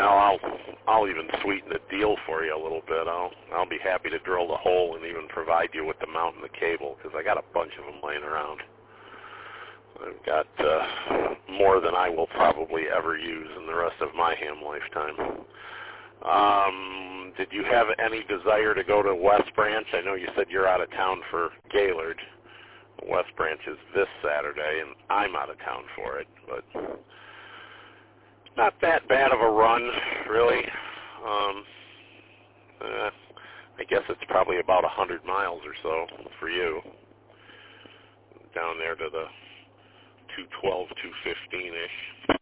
I'll even sweeten the deal for you a little bit. I'll be happy to drill the hole and even provide you with the mount and the cable, because I got a bunch of them laying around. I've got more than I will probably ever use in the rest of my ham lifetime. Did you have any desire to go to West Branch? I know you said you're out of town for Gaylord. West Branch is this Saturday, and I'm out of town for it, but not that bad of a run, really. I guess it's probably about 100 miles or so for you, down there to the 212, 215-ish.